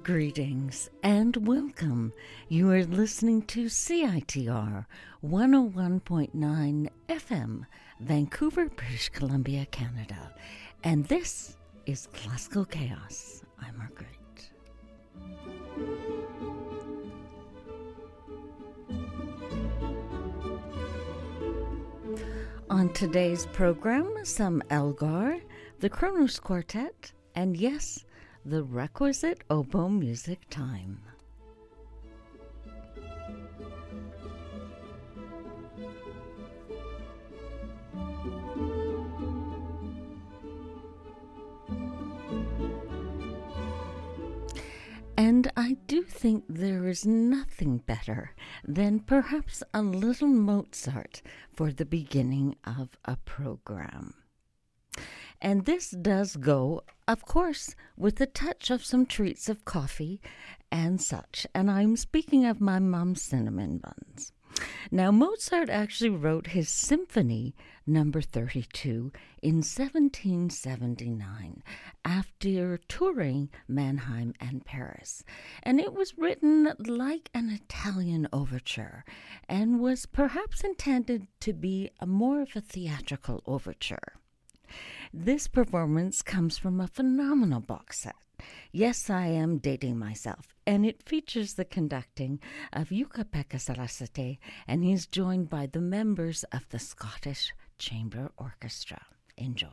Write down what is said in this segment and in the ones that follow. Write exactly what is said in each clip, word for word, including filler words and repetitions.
Greetings and welcome. You are listening to C I T R one oh one point nine F M, Vancouver, British Columbia, Canada. And this is Classical Chaos. I'm Margaret. On today's program, some Elgar, the Kronos Quartet, and yes, the requisite oboe music time. And I do think there is nothing better than perhaps a little Mozart for the beginning of a program. And this does go, of course, with a touch of some treats of coffee and such. And I'm speaking of my mom's cinnamon buns. Now, Mozart actually wrote his Symphony number thirty-two in seventeen seventy-nine after touring Mannheim and Paris. And it was written like an Italian overture and was perhaps intended to be a more of a theatrical overture. This performance comes from a phenomenal box set. Yes, I am dating myself, and it features the conducting of Jukka-Pekka Sarasate, and he's joined by the members of the Scottish Chamber Orchestra. Enjoy.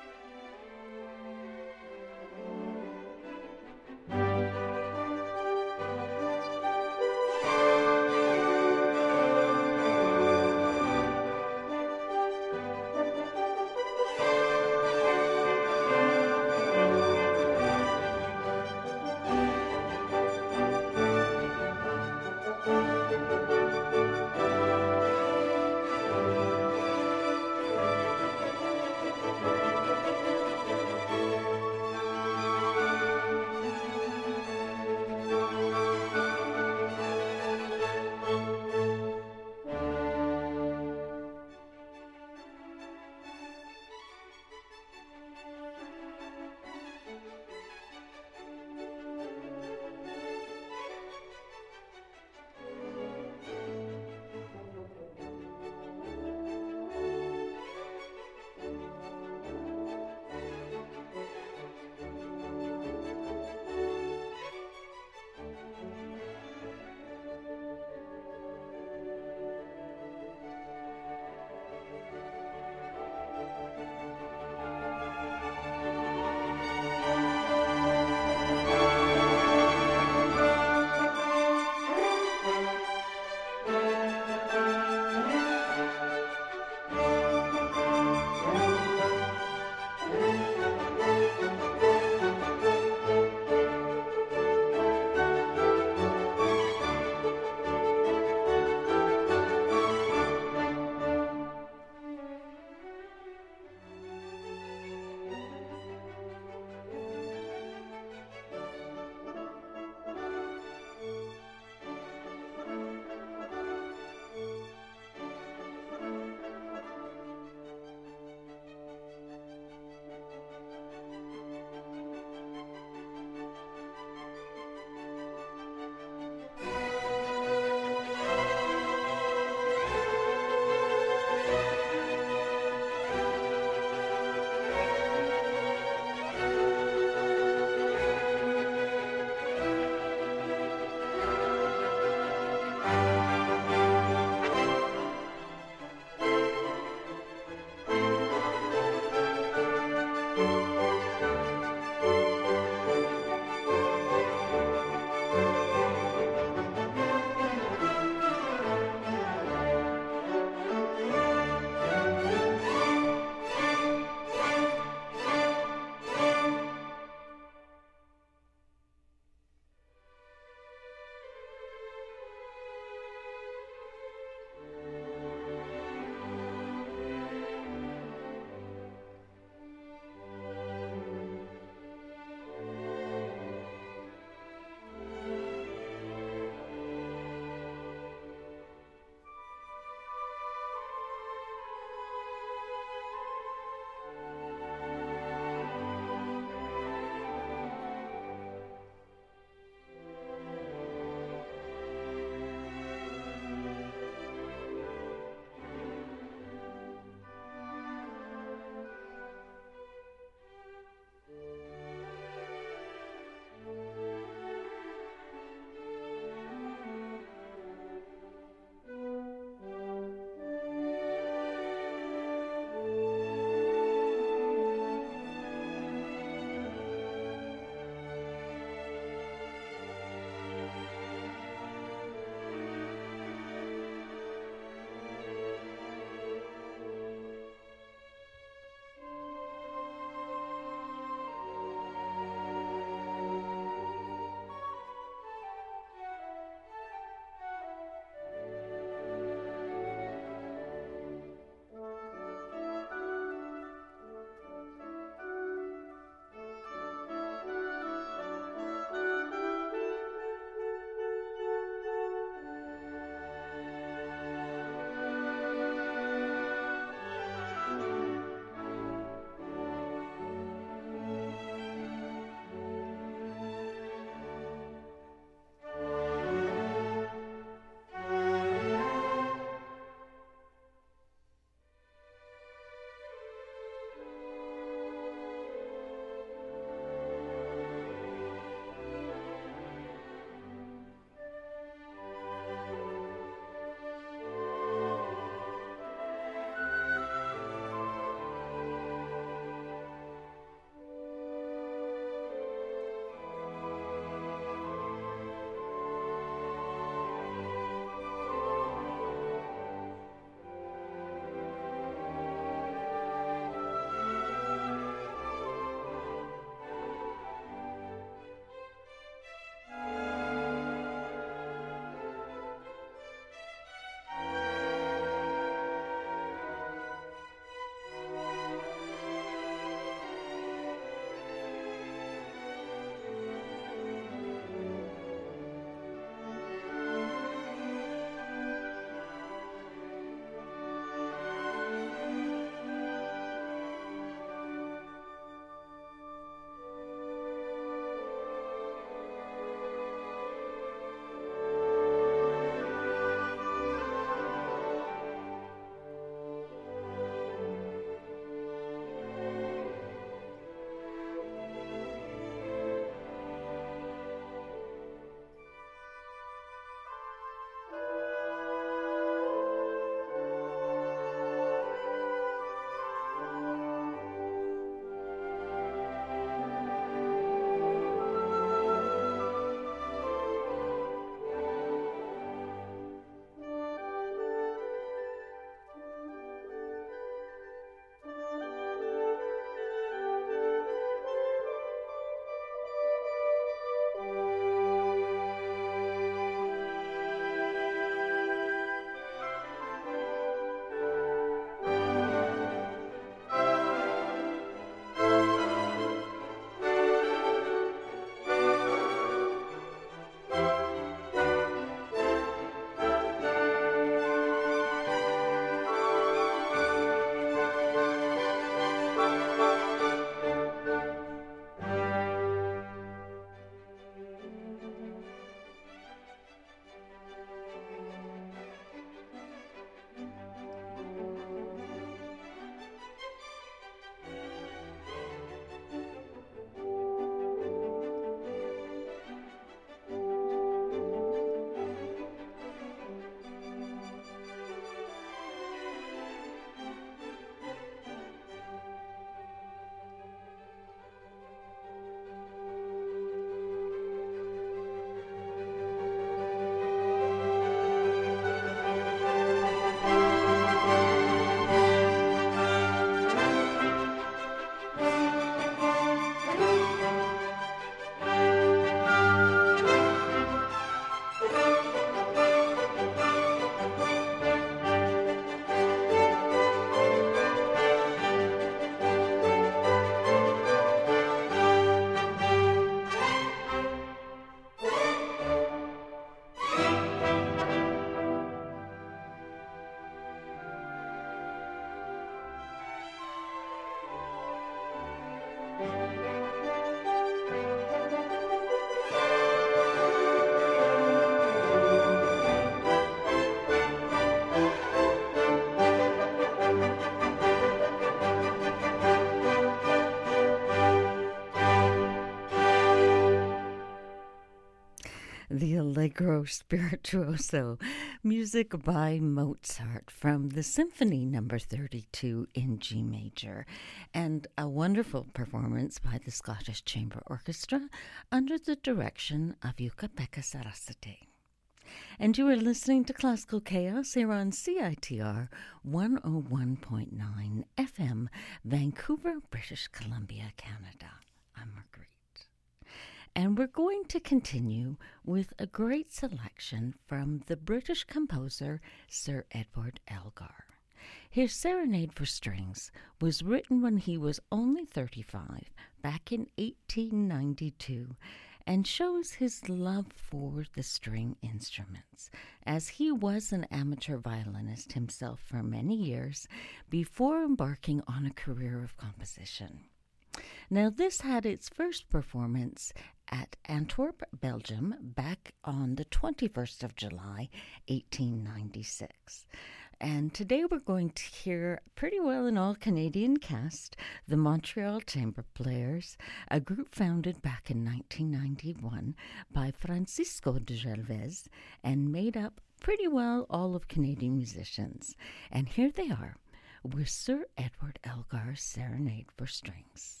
Allegro Spirituoso, music by Mozart from the Symphony Number thirty-two in G major, and a wonderful performance by the Scottish Chamber Orchestra under the direction of Jukka-Pekka Sarasate. And you are listening to Classical Chaos here on C I T R one oh one point nine F M, Vancouver, British Columbia, Canada. I'm Marguerite. And we're going to continue with a great selection from the British composer Sir Edward Elgar. His Serenade for Strings was written when he was only thirty-five, back in eighteen ninety-two, and shows his love for the string instruments, as he was an amateur violinist himself for many years before embarking on a career of composition. Now, this had its first performance at Antwerp, Belgium, back on the twenty-first of July, eighteen ninety-six. And today we're going to hear pretty well an all-Canadian cast, the Montreal Chamber Players, a group founded back in nineteen ninety-one by Francisco de Gervais and made up pretty well all of Canadian musicians. And here they are with Sir Edward Elgar's Serenade for Strings.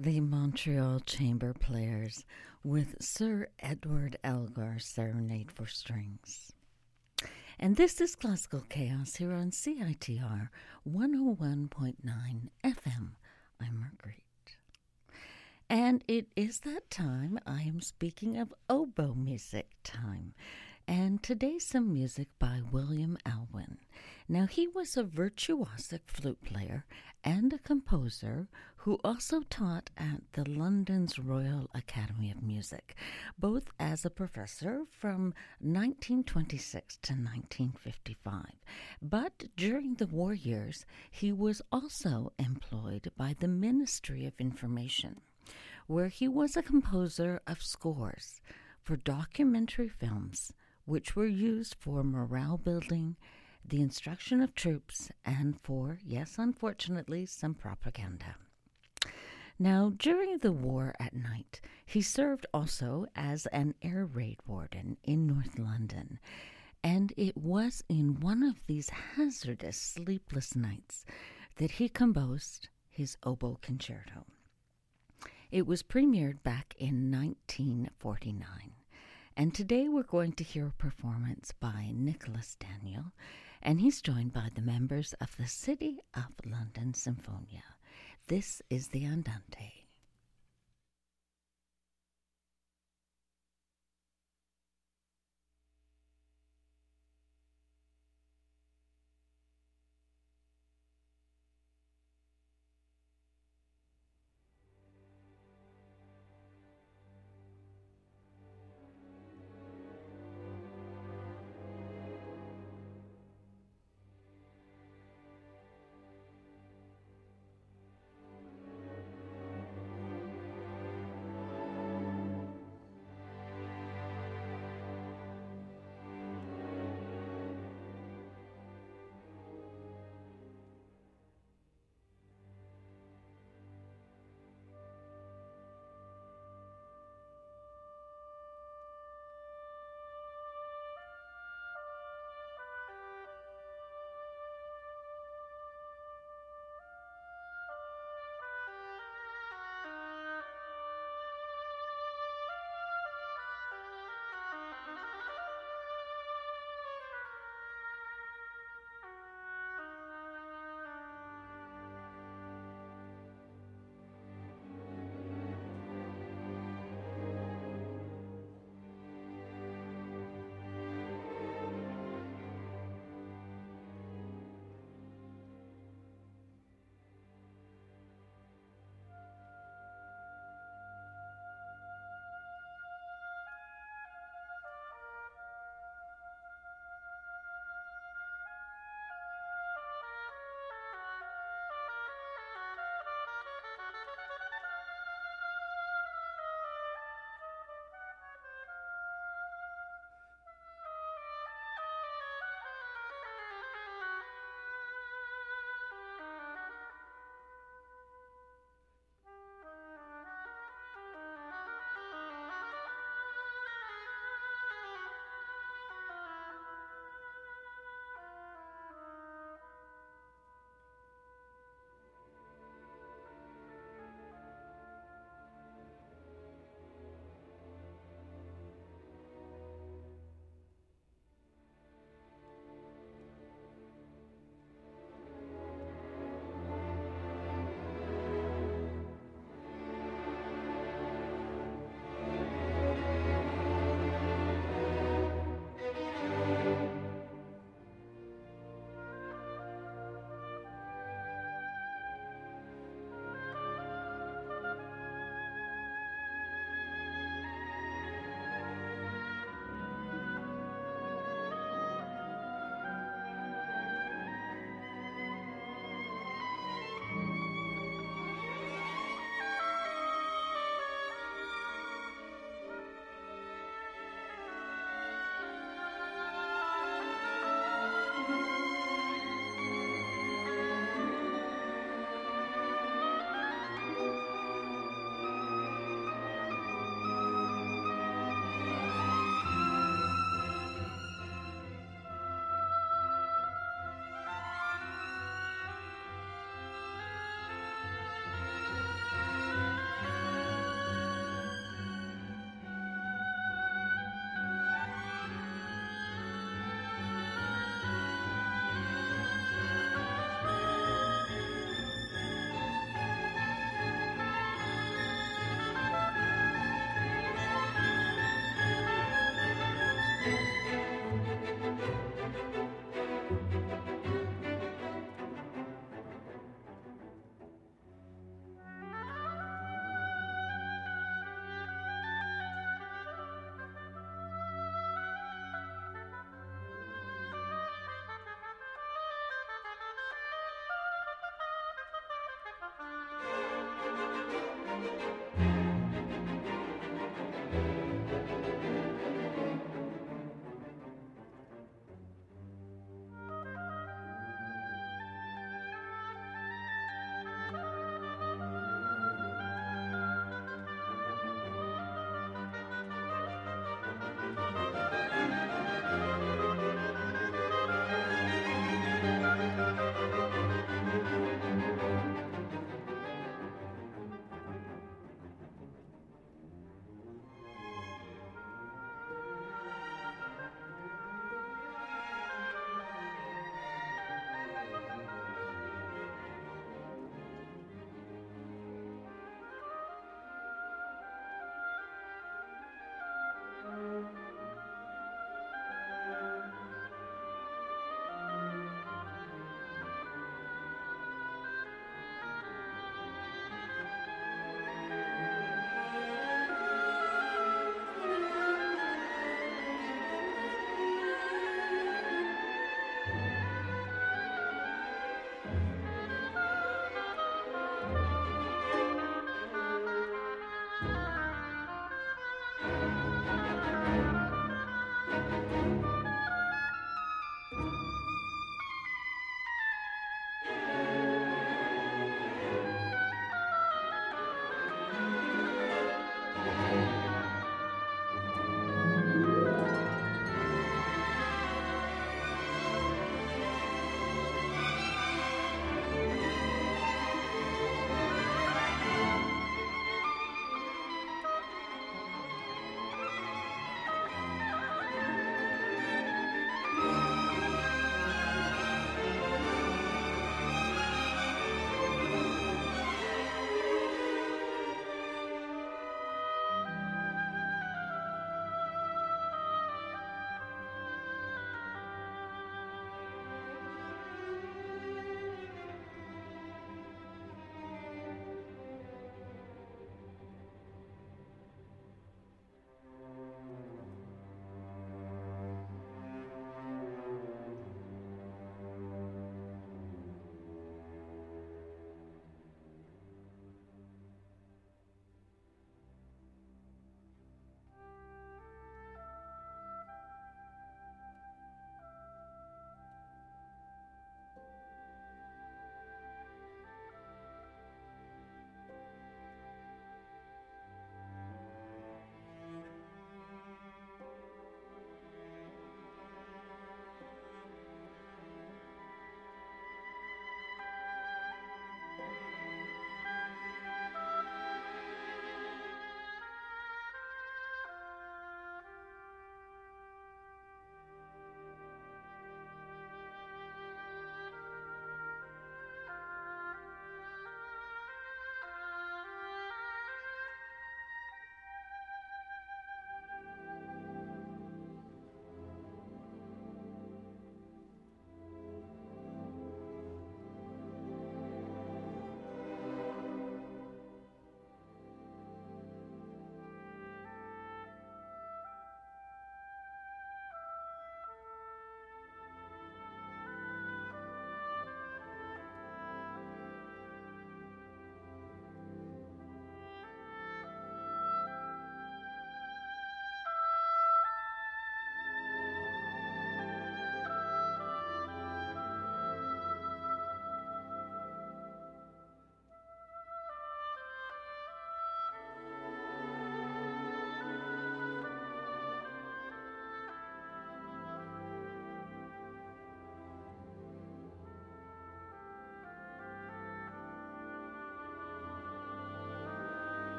the Montreal Chamber Players with Sir Edward Elgar's Serenade for Strings. And this is Classical Chaos here on C I T R one oh one point nine F M. I'm Marguerite. And it is that time. I am speaking of oboe music time. And today some music by William Alwyn. Now, he was a virtuosic flute player and a composer who also taught at the London's Royal Academy of Music, both as a professor from nineteen twenty-six to nineteen fifty-five. But during the war years, he was also employed by the Ministry of Information, where he was a composer of scores for documentary films, which were used for morale building, the instruction of troops, and for, yes, unfortunately, some propaganda. Now, during the war at night, he served also as an air raid warden in North London, and it was in one of these hazardous sleepless nights that he composed his oboe concerto. It was premiered back in nineteen forty-nine. And today we're going to hear a performance by Nicholas Daniel, and he's joined by the members of the City of London Symphonia. This is the Andante.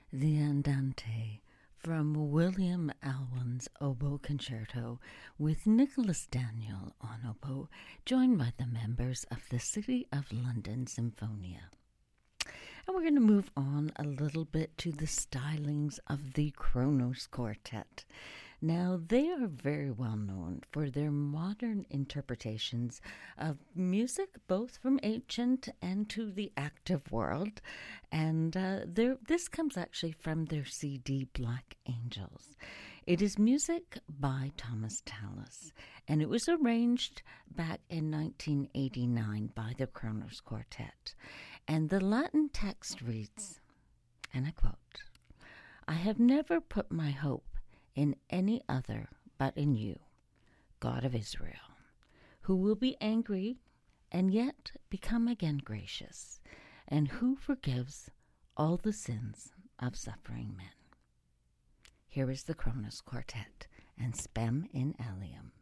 The Andante from William Alwyn's Oboe Concerto with Nicholas Daniel on oboe, joined by the members of the City of London Symphonia. And we're going to move on a little bit to the stylings of the Kronos Quartet. Now, they are very well known for their modern interpretations of music, both from ancient and to the active world. And uh, this comes actually from their C D, Black Angels. It is music by Thomas Tallis, and it was arranged back in nineteen eighty-nine by the Kronos Quartet. And the Latin text reads, and I quote, "I have never put my hope in any other but in you, God of Israel, who will be angry and yet become again gracious, and who forgives all the sins of suffering men." Here is the Kronos Quartet and Spem in Alium.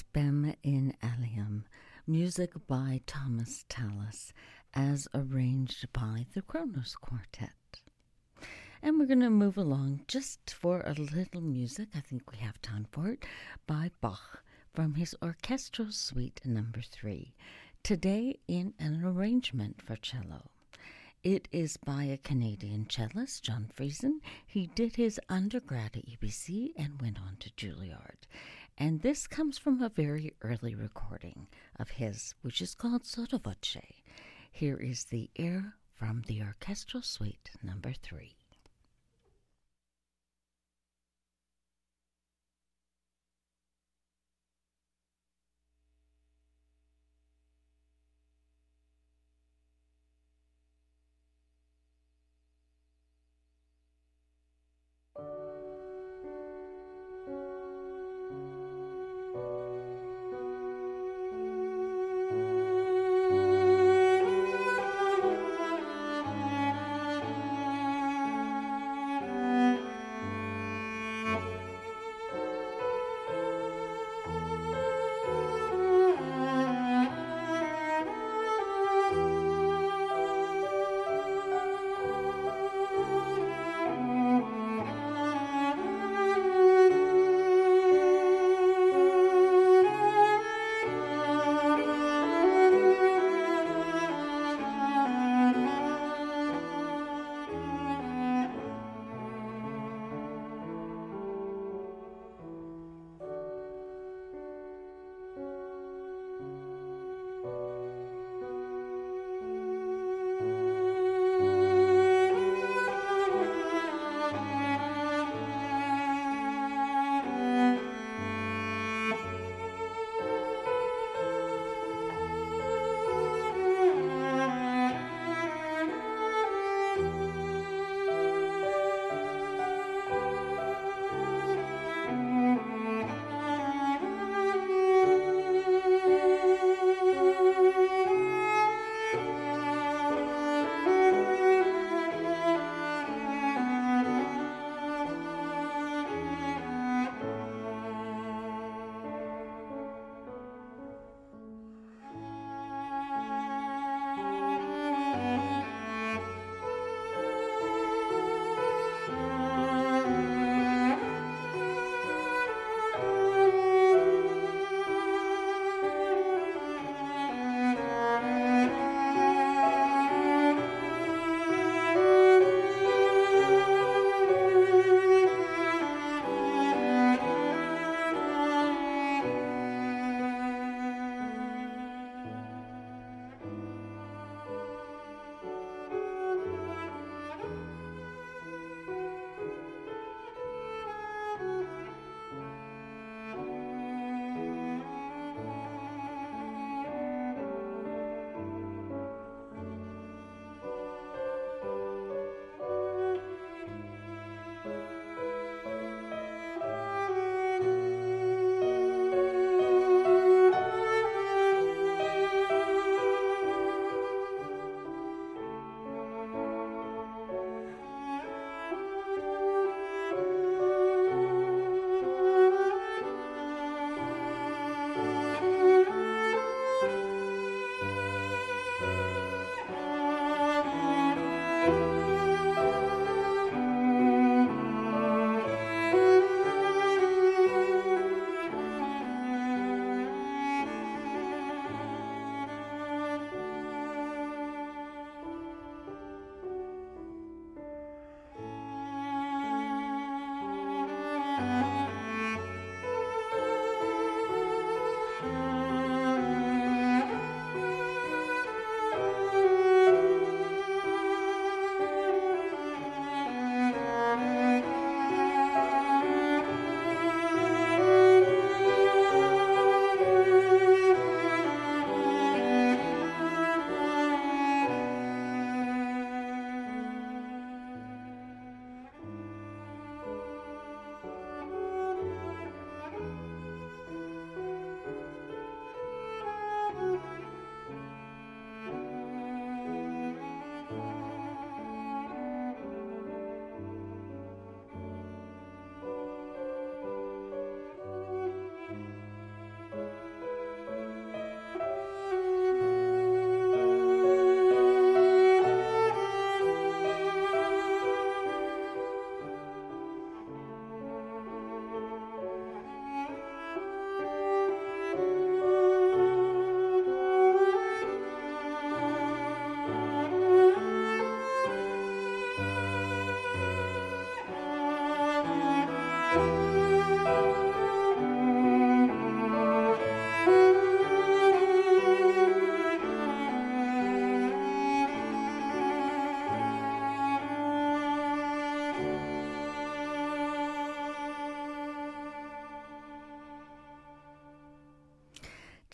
Spem in Alium, music by Thomas Tallis, as arranged by the Kronos Quartet. And we're going to move along just for a little music, I think we have time for it, by Bach from his Orchestral Suite number three, today in an arrangement for cello. It is by a Canadian cellist, John Friesen. He did his undergrad at U B C and went on to Juilliard. And this comes from a very early recording of his, which is called Sotto Voce. Here is the air from the Orchestral Suite number three.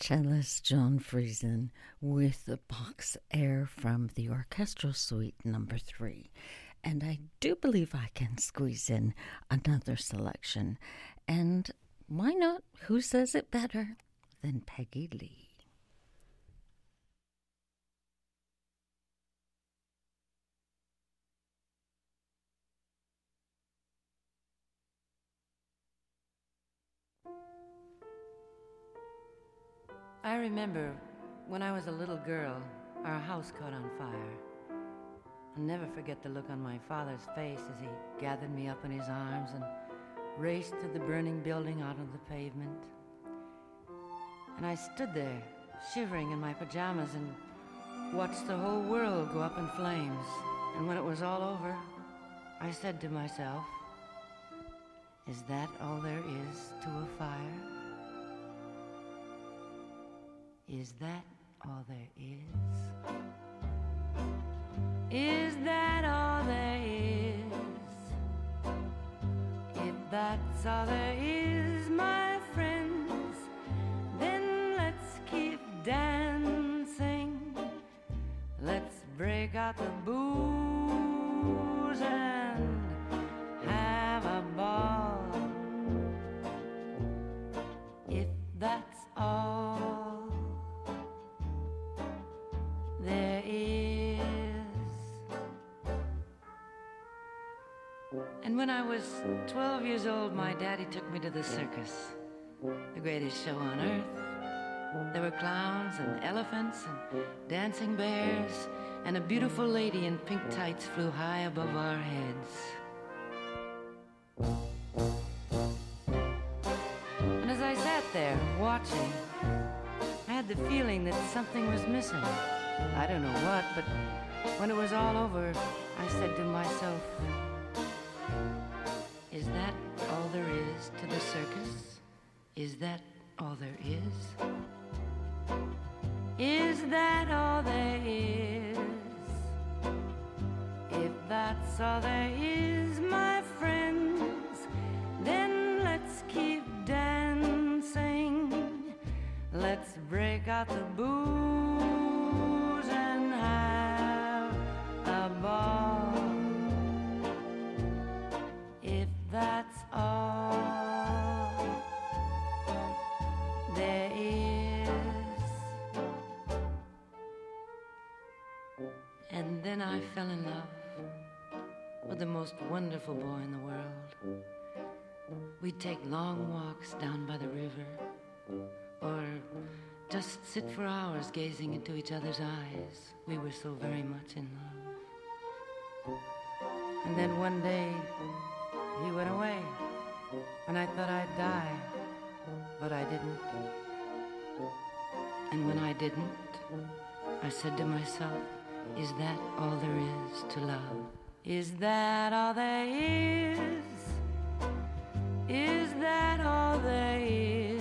cellist John Friesen with the Bach's air from the Orchestral Suite number three. And I do believe I can squeeze in another selection. And why not? Who says it better than Peggy Lee? I remember when I was a little girl, our house caught on fire. I'll never forget the look on my father's face as he gathered me up in his arms and raced through the burning building out on the pavement. And I stood there, shivering in my pajamas, and watched the whole world go up in flames. And when it was all over, I said to myself, "Is that all there is to a fire? Is that all there is? Is that all there is? If that's all there is, my friends, then let's keep dancing. Let's break out the booze and have a ball. If that's all there is." And when I was twelve years old, my daddy took me to the circus, the greatest show on earth. There were clowns and elephants and dancing bears, and a beautiful lady in pink tights flew high above our heads. And as I sat there watching, I had the feeling that something was missing. I don't know what, but when it was all over, I said to myself, "Is that all there is to the circus? Is that all there is? Is that all there is? If that's all there is, my friends, then let's keep dancing. Let's break out the booze and have a ball. If that's all there is." And then I fell in love with the most wonderful boy in the world. We'd take long walks down by the river, or just sit for hours gazing into each other's eyes. We were so very much in love. And then one day, he went away, and I thought I'd die, but I didn't. And when I didn't, I said to myself, "Is that all there is to love? Is that all there is? Is that all there is?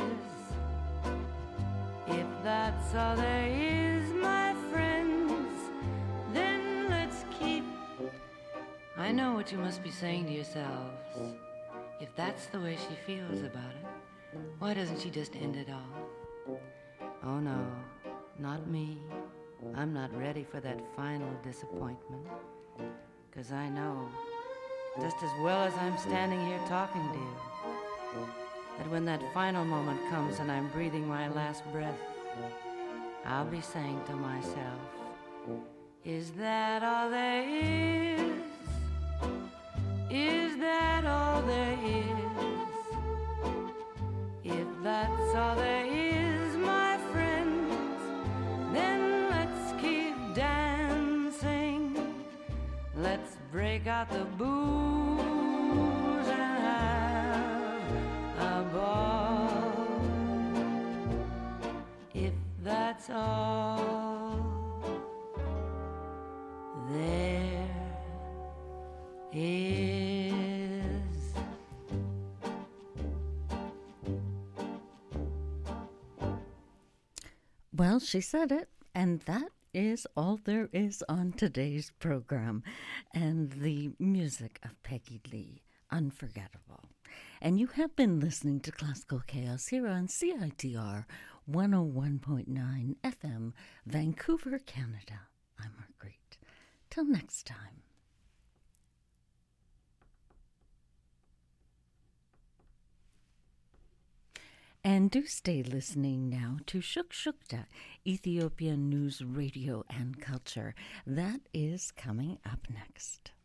If that's all there is, my friends, then let's keep..." I know what you must be saying to yourselves. If that's the way she feels about it, why doesn't she just end it all? Oh no, not me. I'm not ready for that final disappointment. 'Cause I know, just as well as I'm standing here talking to you, that when that final moment comes and I'm breathing my last breath, I'll be saying to myself, "Is that all there is? Is that all there is? If that's all there is, my friends, then let's keep dancing. Let's break out the booze and have a ball. If that's all there is." Well, she said it, and that is all there is on today's program, and the music of Peggy Lee. unforgettable. And you have been listening to Classical Chaos here on C I T R one oh one point nine F M, Vancouver, Canada. I'm Marguerite. Till next time. And do stay listening now to Shukshukta, Ethiopian News Radio and Culture. That is coming up next.